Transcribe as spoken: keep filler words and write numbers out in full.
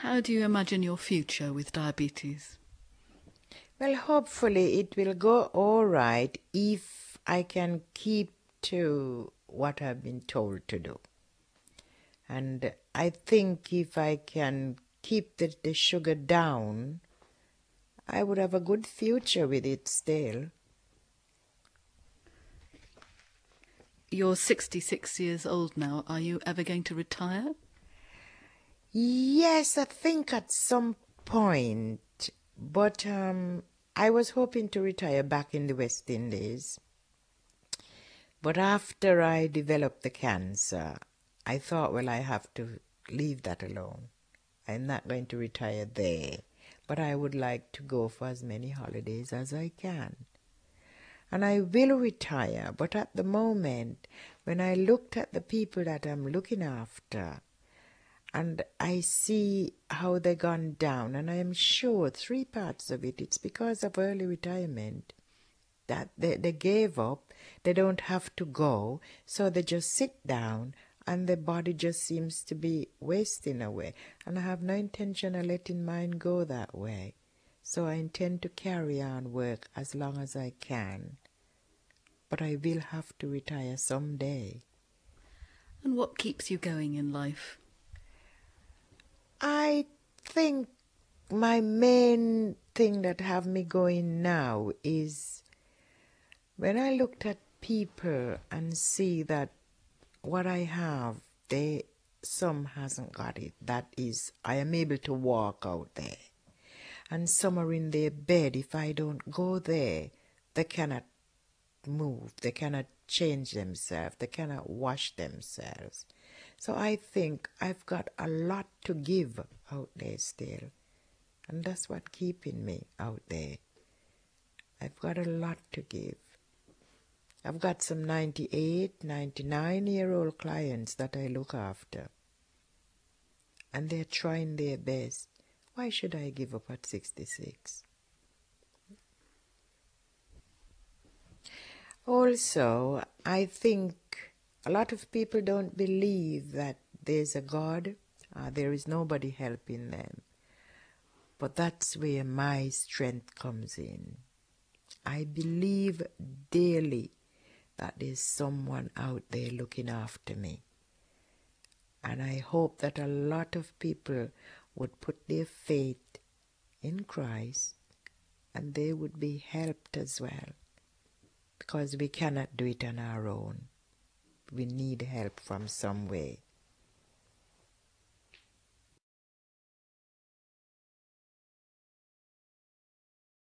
How do you imagine your future with diabetes? Well, hopefully it will go all right if I can keep to what I've been told to do. And I think if I can keep the, the sugar down, I would have a good future with it still. You're sixty-six years old now. Are you ever going to retire? Yes, I think at some point, but um, I was hoping to retire back in the West Indies. But after I developed the cancer, I thought, well, I have to leave that alone. I'm not going to retire there, but I would like to go for as many holidays as I can. And I will retire, but at the moment, when I looked at the people that I'm looking after, and I see how they've gone down, and I am sure three parts of it, it's because of early retirement, that they, they gave up, they don't have to go, so they just sit down, and the body just seems to be wasting away. And I have no intention of letting mine go that way. So I intend to carry on work as long as I can. But I will have to retire someday. And what keeps you going in life? I think my main thing that have me going now is when I looked at people and see that what I have, they some hasn't got it. That is, I am able to walk out there. And some are in their bed. If I don't go there, they cannot move. They cannot change themselves. They cannot wash themselves. So I think I've got a lot to give out there still. And that's what keeping me out there. I've got a lot to give. I've got some ninety-eight, ninety-nine-year-old clients that I look after. And they're trying their best. Why should I give up at sixty-six? Also, I think a lot of people don't believe that there's a God. Uh, there is nobody helping them. But that's where my strength comes in. I believe daily that there's someone out there looking after me. And I hope that a lot of people would put their faith in Christ and they would be helped as well. Because we cannot do it on our own. We need help from some way.